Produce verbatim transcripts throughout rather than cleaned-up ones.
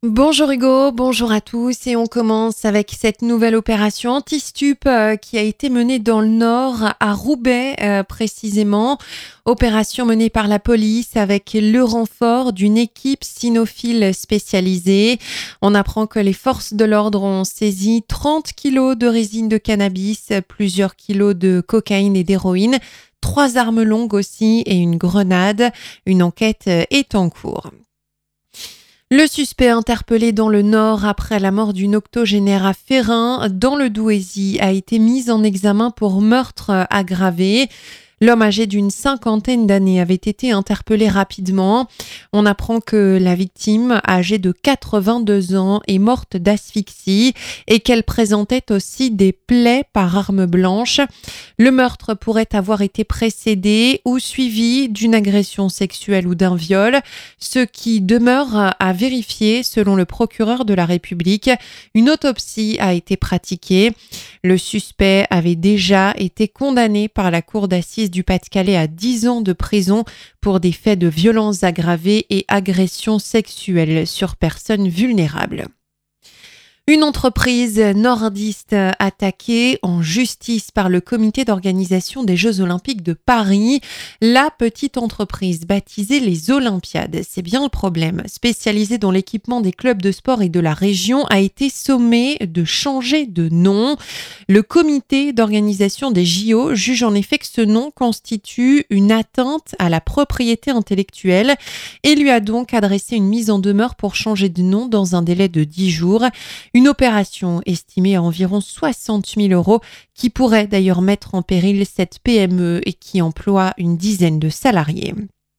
Bonjour Hugo, bonjour à tous et on commence avec cette nouvelle opération anti-stup euh, qui a été menée dans le Nord, à Roubaix euh, précisément. Opération menée par la police avec le renfort d'une équipe cynophile spécialisée. On apprend que les forces de l'ordre ont saisi trente kilos de résine de cannabis, plusieurs kilos de cocaïne et d'héroïne, trois armes longues aussi et une grenade. Une enquête est en cours. Le suspect interpellé dans le Nord après la mort d'une octogénaire à Férin, dans le Douaisis, a été mis en examen pour meurtre aggravé. L'homme âgé d'une cinquantaine d'années avait été interpellé rapidement. On apprend que la victime, âgée de quatre-vingt-deux ans, est morte d'asphyxie et qu'elle présentait aussi des plaies par arme blanche. Le meurtre pourrait avoir été précédé ou suivi d'une agression sexuelle ou d'un viol, ce qui demeure à vérifier selon le procureur de la République. Une autopsie a été pratiquée. Le suspect avait déjà été condamné par la cour d'assises du Pas-de-Calais à dix ans de prison pour des faits de violences aggravées et agressions sexuelles sur personnes vulnérables. Une entreprise nordiste attaquée en justice par le comité d'organisation des Jeux Olympiques de Paris. La petite entreprise baptisée les Olympiades, c'est bien le problème, spécialisée dans l'équipement des clubs de sport et de la région, a été sommée de changer de nom. Le comité d'organisation des J O juge en effet que ce nom constitue une atteinte à la propriété intellectuelle et lui a donc adressé une mise en demeure pour changer de nom dans un délai de dix jours. Une opération estimée à environ soixante mille euros qui pourrait d'ailleurs mettre en péril cette P M E et qui emploie une dizaine de salariés.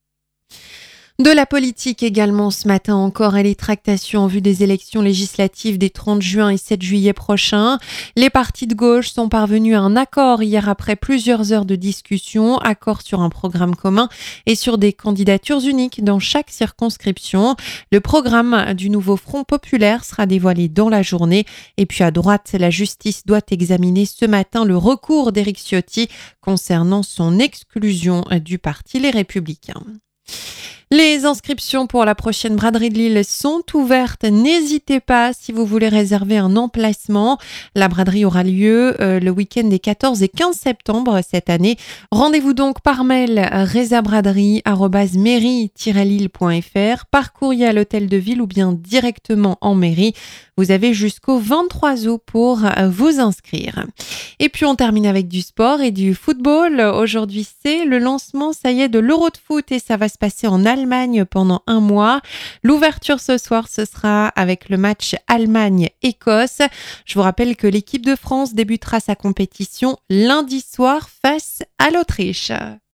De la politique également ce matin encore et les tractations en vue des élections législatives des trente juin et sept juillet prochains. Les partis de gauche sont parvenus à un accord hier après plusieurs heures de discussion, accord sur un programme commun et sur des candidatures uniques dans chaque circonscription. Le programme du nouveau Front populaire sera dévoilé dans la journée. Et puis à droite, la justice doit examiner ce matin le recours d'Éric Ciotti concernant son exclusion du parti Les Républicains. Les inscriptions pour la prochaine braderie de Lille sont ouvertes. N'hésitez pas si vous voulez réserver un emplacement. La braderie aura lieu euh, le week-end des quatorze et quinze septembre cette année. Rendez-vous donc par mail resabraderie arobase mairie tiret lille point f r, par courrier à l'hôtel de ville ou bien directement en mairie. Vous avez jusqu'au vingt-trois août pour vous inscrire. Et puis on termine avec du sport et du football. Aujourd'hui c'est le lancement, ça y est, de l'Euro de foot et ça va se passer en Allemagne pendant un mois. L'ouverture ce soir, ce sera avec le match Allemagne-Écosse. Je vous rappelle que l'équipe de France débutera sa compétition lundi soir face à l'Autriche.